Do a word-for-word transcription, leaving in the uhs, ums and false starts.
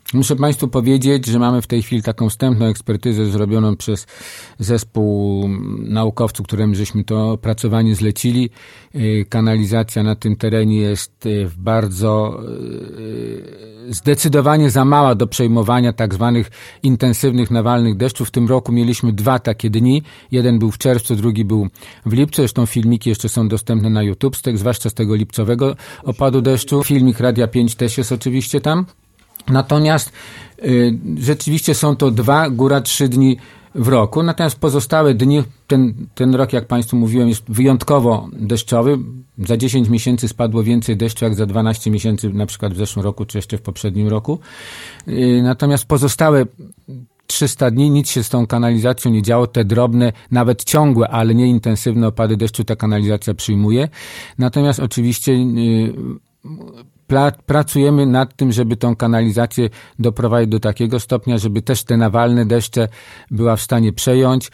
Muszę Państwu powiedzieć, że mamy w tej chwili taką wstępną ekspertyzę zrobioną przez zespół naukowców, którym żeśmy to opracowanie zlecili. Kanalizacja na tym terenie jest w bardzo zdecydowanie za mała do przejmowania tak zwanych intensywnych nawalnych deszczów. W tym roku mieliśmy dwa takie dni. Jeden był w czerwcu, drugi był w lipcu. Zresztą filmiki jeszcze są dostępne na YouTube, z tego, zwłaszcza z tego lipcowego opadu deszczu. Filmik Radia pięć też jest oczywiście tam. Natomiast y, rzeczywiście są to dwa, góra trzy dni w roku. Natomiast pozostałe dni, ten, ten rok, jak Państwu mówiłem, jest wyjątkowo deszczowy. Za dziesięć miesięcy spadło więcej deszczu, jak za dwanaście miesięcy, na przykład w zeszłym roku, czy jeszcze w poprzednim roku. Y, natomiast pozostałe trzysta dni nic się z tą kanalizacją nie działo. Te drobne, nawet ciągłe, ale nieintensywne opady deszczu ta kanalizacja przyjmuje. Natomiast oczywiście y, pracujemy nad tym, żeby tą kanalizację doprowadzić do takiego stopnia, żeby też te nawalne deszcze była w stanie przejąć.